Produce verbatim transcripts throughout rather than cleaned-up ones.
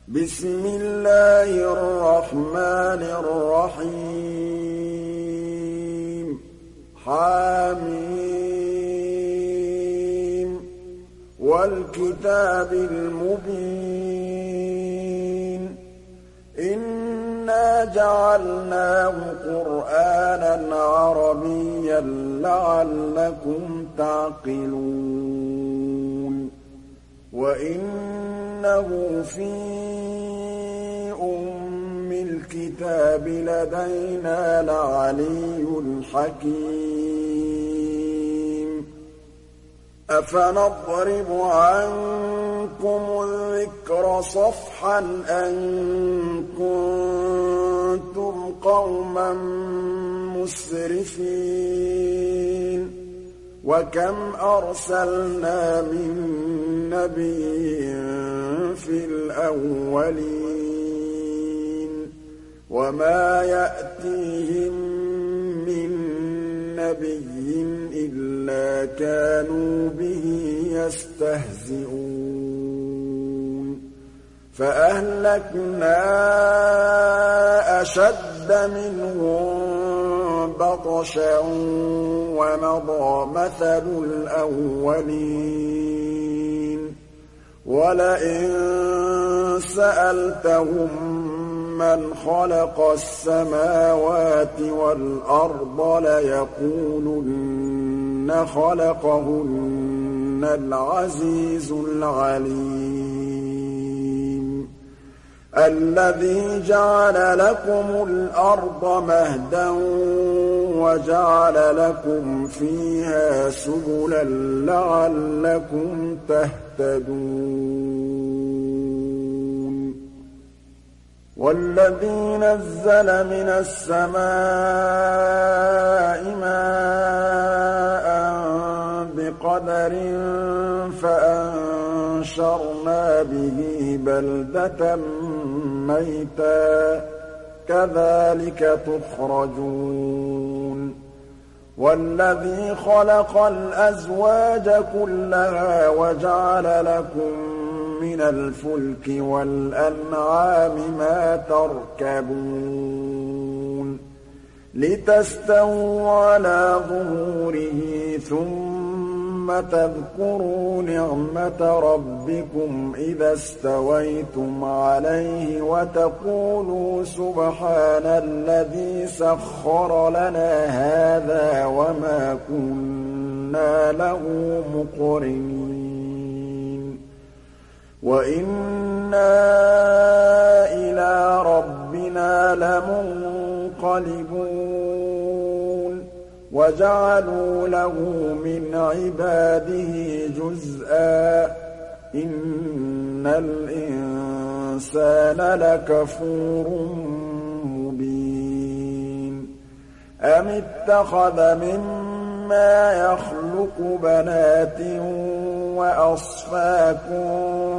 بسم الله الرحمن الرحيم حم والكتاب المبين إنا جعلناه قرآنا عربيا لعلكم تعقلون وإنه في أم الكتاب لدينا لعلي حكيم أفنضرب عنكم الذكر صفحا أن كنتم قوما مسرفين وكم أرسلنا من نبي في الأولين وما يأتيهم من نبي إلا كانوا به يستهزئون فأهلكنا أشد منهم بطشا ومضى مثل الأولين ولئن سألتهم من خلق السماوات والأرض ليقولن خلقهن العزيز العليم الذي جعل لكم الأرض مهدا وجعل لكم فيها سبلا لعلكم تهتدون والذي نزل من السماء ماء بقدر فأنشرنا به بلدة ميتا كذلك تخرجون والذي خلق الأزواج كلها وجعل لكم من الفلك والأنعام ما تركبون لتستووا على ظهوره ثم تذكروا نعمة ربكم إذا استويتم عليه وتقولوا سبحان الذي سخر لنا هذا وما كنا له مقرنين وإنا إلى ربنا لمنقلبون وجعلوا له من عباده جزءا إن الإنسان لكفور مبين أم اتخذ مما يخلق بنات وأصفاكم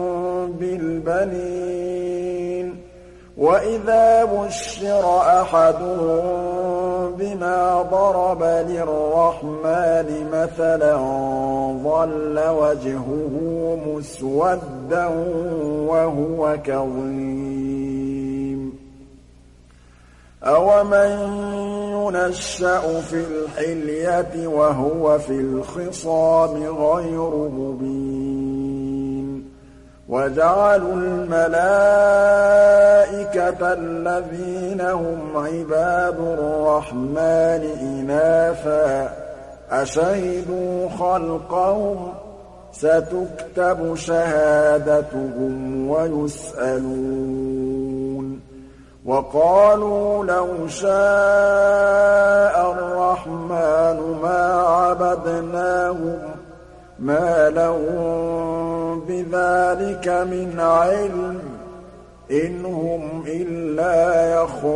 بالبنين وإذا بشر أحدهم بما ضرب للرحمن مثلا ظل وجهه مسودا وهو كظيم أومن ينشأ في الحلية وهو في الخصام غير مبين وجعلوا الملائكة الذين هم عباد الرحمن إناثا أشهدوا خلقهم ستكتب شهادتهم ويسألون وقالوا لو شاء الرحمن ما عبدناهم ما لهم بذلك من علم إن هم إلا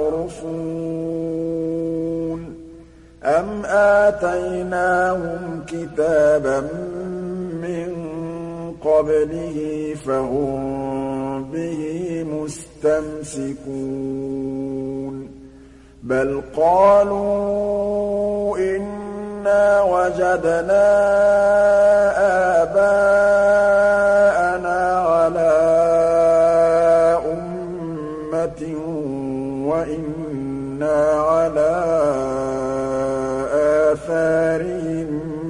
يخرصون أم آتيناهم كتابا من قبله فهم به مستمسكون بل قالوا إنا وجدنا آباءنا على أمة أُمَّةٍ وَإِنَّا عَلَىٰ آثَارِهِم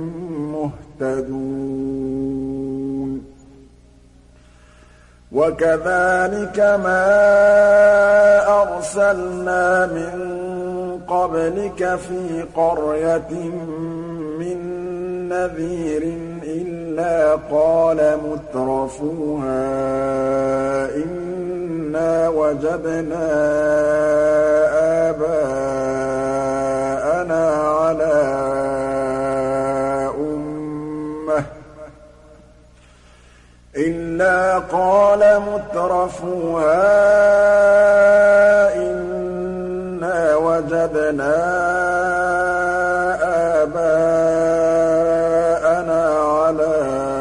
مُّهْتَدُونَ وَكَذَٰلِكَ مَا أَرْسَلْنَا مِن قَبْلِكَ فِي قَرْيَةٍ مِّن نَّذِيرٍ إِلَّا قَالَ مُتْرَفُوهَا إِنَّا وَجَدْنَا آبَاءَنَا عَلَىٰ أُمَّةٍ إِلَّا قَالَ مُتْرَفُوهَا إِنَّا وَجَدْنَا آبَاءَنَا عَلَىٰ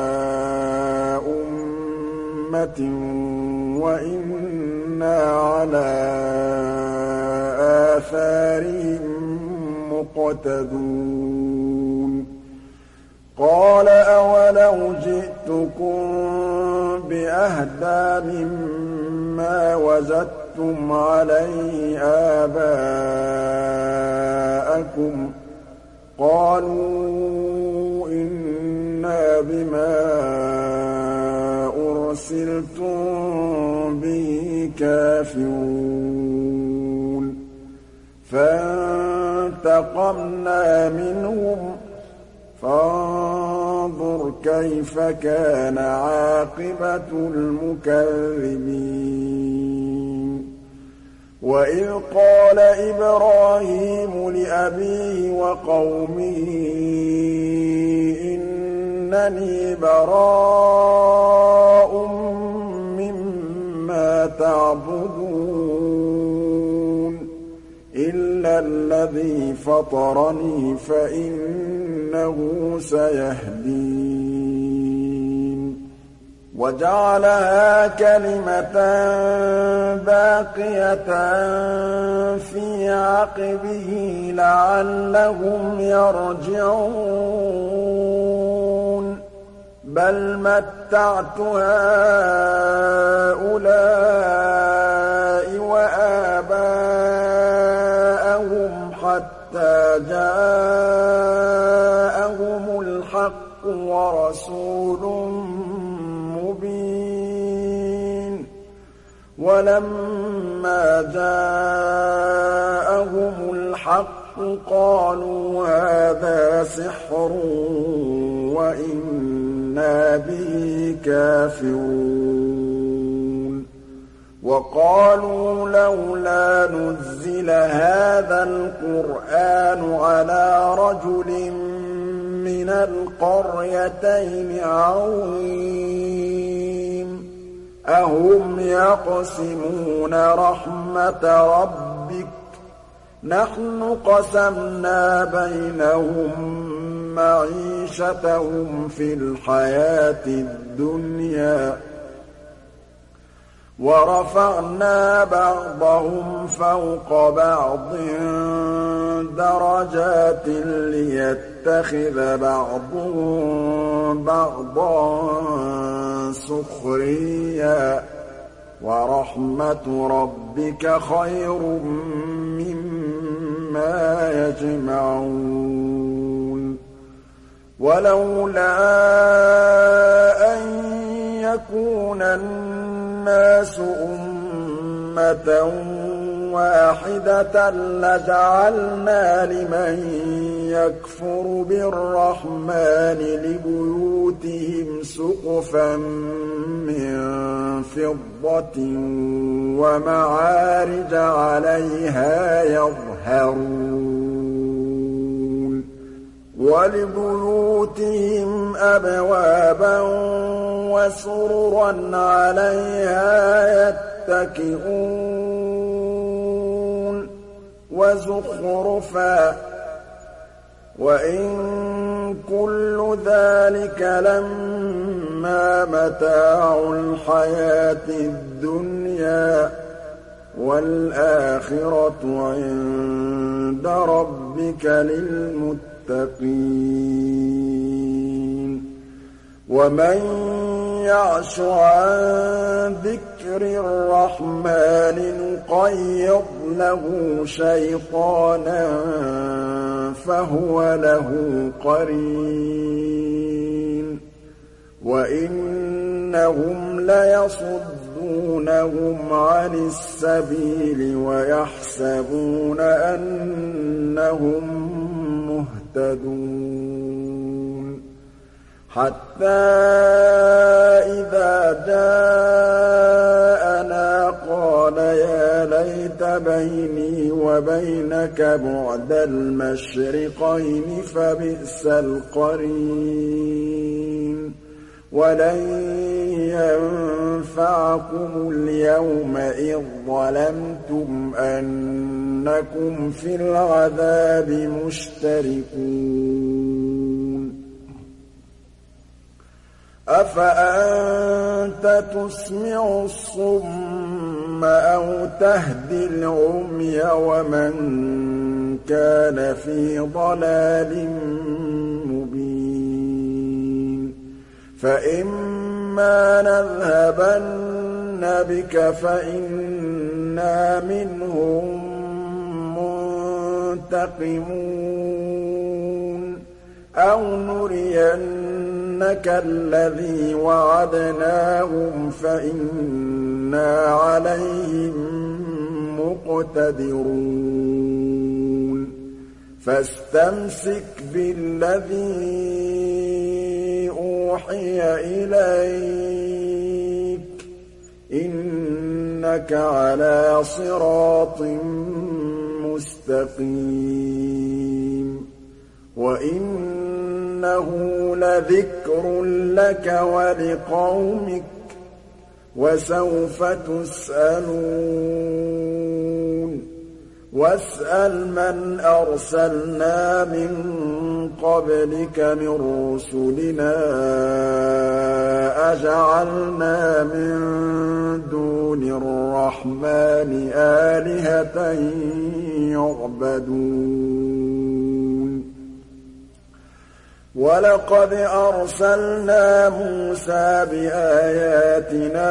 أُمَّةٍ وَإِنَّا عَلَىٰ آثَارِهِم مُّقْتَدُونَ قَالَ أَوَلَوْ جِئْتُكُم بِأَهْدَىٰ مِمَّا وَجَدتُّمْ عَلَيْهِ آبَاءَكُمْ ۖ قَالُوا إِنَّا بِمَا أُرْسِلْتُم بِهِ كَافِرُونَ فَانتَقَمْنَا مِنْهُمْ فانظُرْ كَيْفَ كَانَ عَاقِبَةُ الْمُكَذِّبِينَ وَإِذْ قَالَ إِبْرَاهِيمُ لِأَبِيهِ وَقَوْمِهِ إِنَّنِي بَرَاءٌ مِّمَّا تَعْبُدُونَ إِلَّا الَّذِي فَطَرَنِي فَإِنَّهُ سَيَهْدِينِ وَجَعَلَهَا كَلِمَةً بَاقِيَةً فِي عَقِبِهِ لَعَلَّهُمْ يَرْجِعُونَ بَلْ مَتَّعْتُ هَٰؤُلَاءِ وَآبَاءَهُمْ حَتَّىٰ جَاءَهُمُ الْحَقُّ وَرَسُولٌ مُّبِينٌ وَلَمَّا جَاءَهُمُ الْحَقُّ قَالُوا هَٰذَا سِحْرٌ وَإِنَّا بِهِ كَافِرُونَ وَقَالُوا لَوْلَا نُزِّلَ هَٰذَا الْقُرْآنُ عَلَىٰ رَجُلٍ مِّنَ الْقَرْيَتَيْنِ عَظِيمٍ أَهُمْ يَقْسِمُونَ رَحْمَتَ رَبِّكَ نَحْنُ قَسَمْنَا بَيْنَهُم مَّعِيشَتَهُمْ فِي الْحَيَاةِ الدُّنْيَا وَرَفَعْنَا بَعْضَهُمْ فَوْقَ بَعْضٍ دَرَجَاتٍ لِّيَتَّخِذَ بَعْضُهُم بَعْضًا سُخْرِيًّا وَرَحْمَةُ رَبِّكَ خَيْرٌ مِّمَّا يَجْمَعُونَ وَلَوْلَا أَن يَكُونَ النَّاسُ أُمَّةً وَاحِدَةً لَّجَعَلْنَا لِمَن يَكْفُرُ بِالرَّحْمَٰنِ لِبُيُوتِهِمْ سُقُفًا مِّن فِضَّةٍ وَمَعَارِجَ عَلَيْهَا يَظْهَرُونَ وَلِبُيُوتِهِمْ أَبْوَابًا وَسُرُرًا عَلَيْهَا يَتَّكِئُونَ وَزُخْرُفًا وَإِن كُلُّ ذَٰلِكَ لَمَّا مَتَاعُ الْحَيَاةِ الدُّنْيَا وَالْآخِرَةُ عِندَ رَبِّكَ لِلْمُتَّقِينَ وَمَن يَعْشُ عَن ذِكْرِ ذكر الرحمن نقيض له شيطانا فهو له قرين وإنهم ليصدونهم عن السبيل ويحسبون أنهم مهتدون حتى إذا جاءنا قال يا ليت بيني وبينك بعد المشرقين فبئس القرين ولن ينفعكم اليوم إذ ظلمتم أنكم في العذاب مشتركون أفأنت تسمع الصم أو تهدي العمي ومن كان في ضلال مبين فإما نذهبن بك فإنا منهم منتقمون أو نرينك الذي وعدناهم فإنا عليهم مقتدرون فاستمسك بالذي أوحي إليك إنك على صراط مستقيم وإنه لذكر لك ولقومك وسوف تسألون واسأل من أرسلنا من قبلك من رسلنا أجعلنا من دون الرحمن آلهة يعبدون ولقد أرسلنا موسى بآياتنا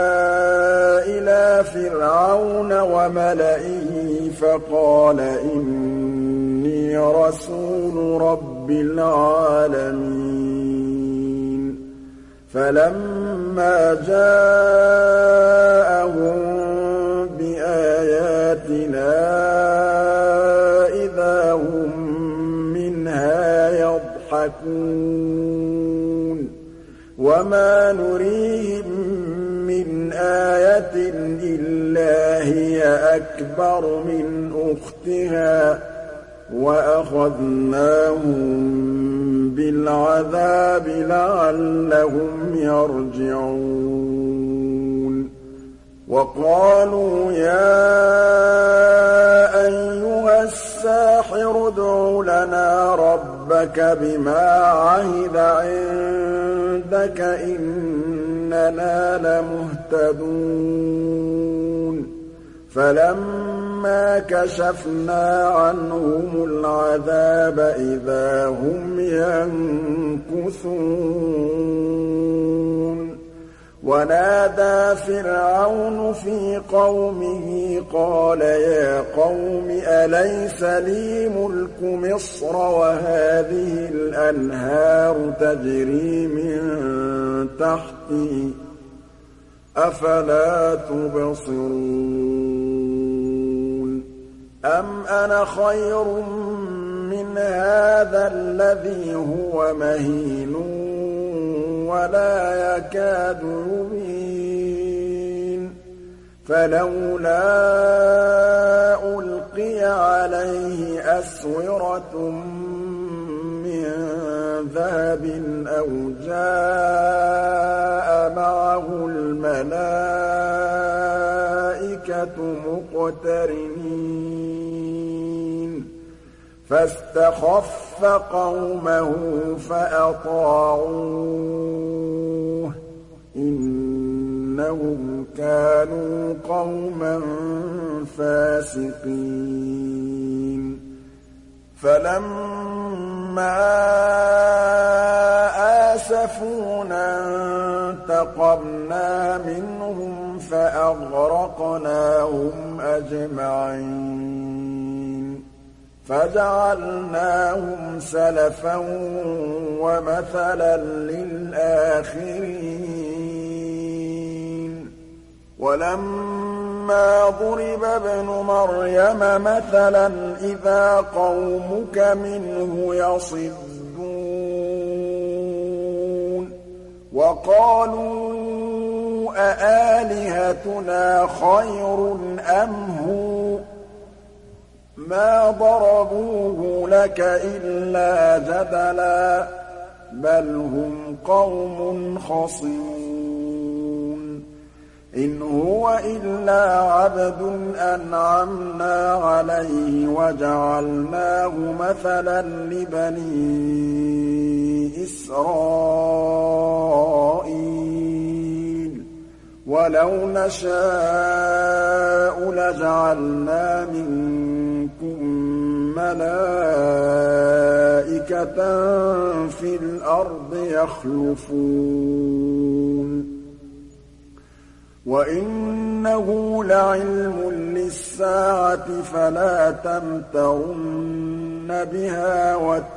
إلى فرعون وملئه فقال إني رسول رب العالمين فلما جاءهم بآياتنا إذا هم منها يضحكون وما نريهم من آية إلا هي أكبر من أختها وأخذناهم بالعذاب لعلهم يرجعون وقالوا يا أيها الساحر ادع لنا ربك بما عهد عندك إننا لمهتدون فلما كشفنا عنهم العذاب إذا هم ينكثون ونادى فرعون في قومه قال يا قوم أليس لي ملك مصر وهذه الأنهار تجري من تحتي أفلا تبصرون أم أنا خير من هذا الذي هو مهين ولا يكاد يبين فلولا ألقي عليه أسورة من ذهب أو جاء معه الملائكة مقترنين فاستخف قومه فأطاعوه إنهم كانوا قوما فاسقين فلما آسفونا انتقمنا منهم فأغرقناهم أجمعين فجعلناهم سلفا ومثلا للآخرين ولما ضرب ابن مريم مثلا إذا قومك منه يصدون وقالوا أآلهتنا خير أم هو ما ضربوه لك إلا جدلا بل هم قوم خصمون إن هو إلا عبد أنعمنا عليه وجعلناه مثلا لبني إسرائيل ولو نشاء لجعلنا منكم ملائكة في الأرض يخلفون وإنه لعلم للساعة فلا تمترن بها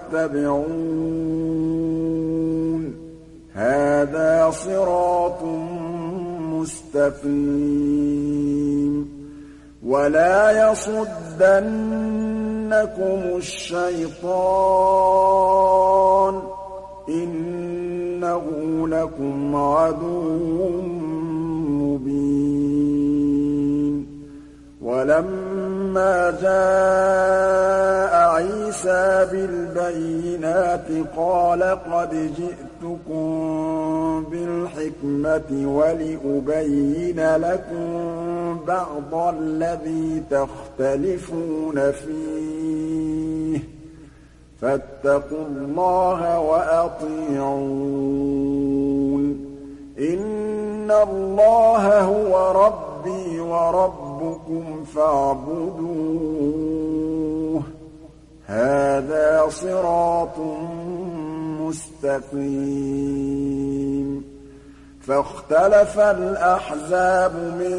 واتبعون هذا صراط مستقيم ولا يصدنكم الشيطان إنه لكم عدو مبين ولما جاء عيسى بالبينات قال قد جئتكم بالحكمة ولأبين لكم بعض الذي تختلفون فيه فاتقوا الله وأطيعون إن الله هو ربي وربكم فاعبدوه هذا صراط مستقيم فاختلف الأحزاب من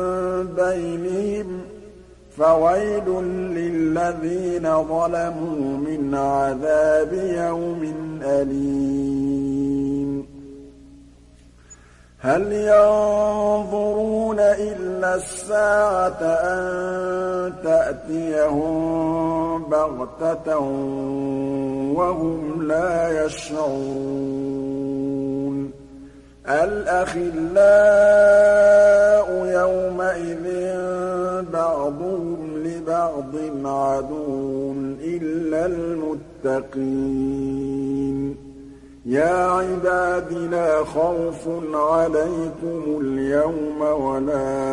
بينهم فويل للذين ظلموا من عذاب يوم أليم هل ينظرون إلا الساعة أن تأتيهم بغتة وهم لا يشعرون الأخلاء يومئذ بعضهم لبعض عدو إلا المتقين يا عباد لا خوف عليكم اليوم ولا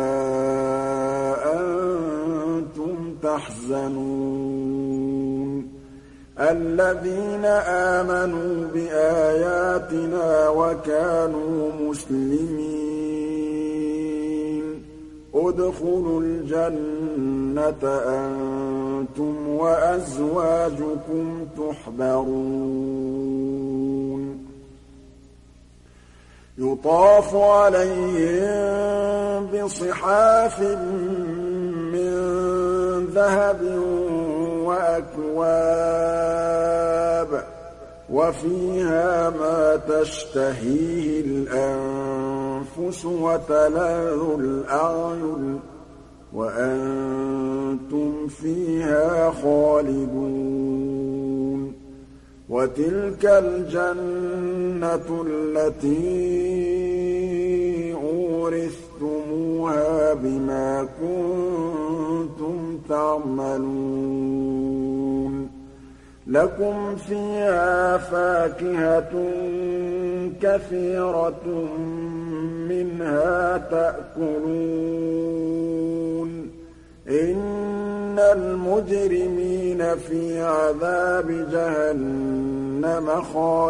أنتم تحزنون الذين آمنوا بآياتنا وكانوا مسلمين ادخلوا الجنة أنتم وأزواجكم تحبرون يطاف عليهم بصحاف من ذهب وأكواب وفيها ما تشتهيه الأنفس وتلذ الأعين وأنتم فيها خالدون وتلك الجنة التي أورثتموها بما كنتم تعملون لكم فيها فاكهة كثيرة منها تأكلون إن المجرمين في عذاب جهنم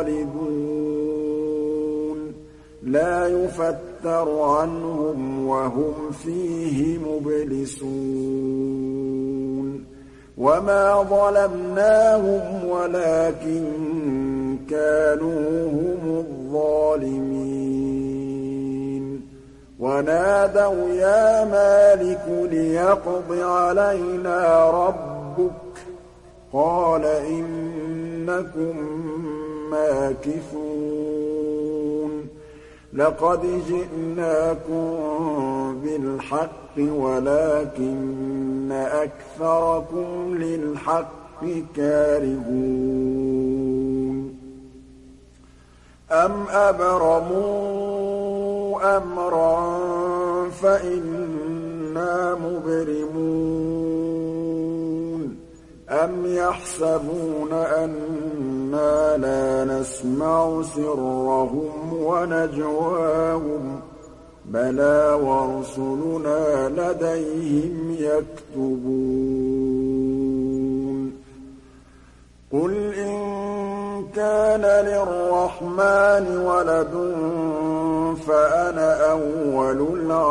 خالدون لا يفتر عنهم وهم فيه مبلسون وما ظلمناهم ولكن كانوا هم الظالمين وَنَادَوْا يَا مَالِكُ لِيَقْضِ عَلَيْنَا رَبُّكَ ۖ قَالَ إِنَّكُم مَّاكِثُونَ لَقَدْ جِئْنَاكُم بِالْحَقِّ وَلَٰكِنَّ أَكْثَرَكُمْ لِلْحَقِّ كَارِهُونَ أَمْ أَبْرَمُوا أَمْرًا فَإِنَّا مُبْرِمُونَ أَمْ يَحْسَبُونَ أَنَّا لَا نَسْمَعُ سِرَّهُمْ وَنَجْوَاهُم ۚ بَلَىٰ وَرُسُلُنَا لَدَيْهِمْ يَكْتُبُونَ قُلْ إِن كَانَ لِلرَّحْمَٰنِ وَلَدٌ فَأَنَا أَوَّلُ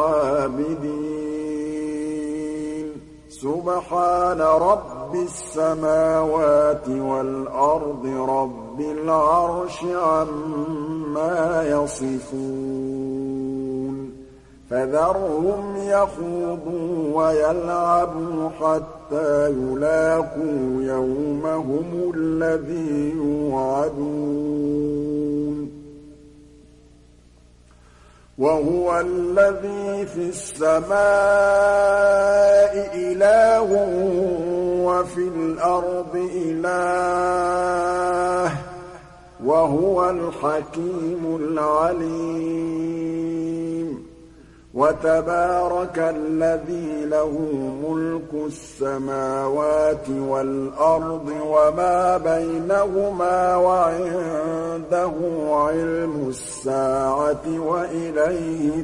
الْعَابِدِينَ سُبْحَانَ رَبِّ السَّمَاوَاتِ وَالْأَرْضِ رَبِّ الْعَرْشِ عَمَّا يَصِفُونَ فَذَرْهُمْ يَخُوضُوا وَيَلْعَبُوا حَتَّىٰ يُلَاقُوا يَوْمَهُمُ الَّذِي يُوعَدُونَ وَهُوَ الَّذِي فِي السَّمَاءِ إِلَٰهٌ وَفِي الْأَرْضِ إِلَٰهٌ ۚ وَهُوَ الْحَكِيمُ الْعَلِيمُ وَتَبَارَكَ الَّذِي لَهُ مُلْكُ السَّمَاوَاتِ وَالْأَرْضِ وَمَا بَيْنَهُمَا وَعِندَهُ عِلْمُ السَّاعَةِ وَإِلَيْهِ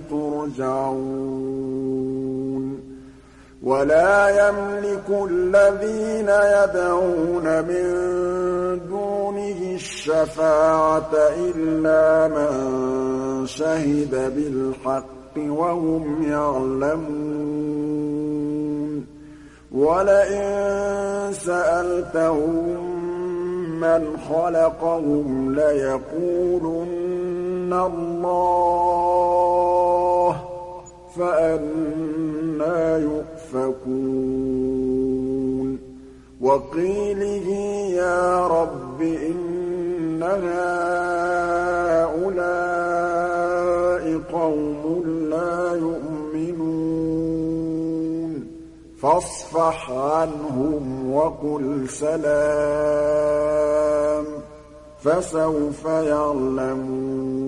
تُرْجَعُونَ وَلَا يَمْلِكُ الَّذِينَ يَدْعُونَ مِن دُونِهِ الشَّفَاعَةَ إِلَّا مَن شَهِدَ بِالْحَقِّ وَهُمْ يَعْلَمُونَ وَلَئِن سَأَلْتَهُم مَّنْ خَلَقَهُمْ لَيَقُولُنَّ اللَّهُ ۖ فَأَنَّىٰ يُؤْفَكُونَ وَقِيلِهِ يَا رَبِّ إِنَّ هَٰؤُلَاءِ قَوْمٌ لَّا يُؤْمِنُونَ فَاصْفَحْ عَنْهُمْ وَقُلْ سَلَامٌ فَسَوْفَ يَعْلَمُونَ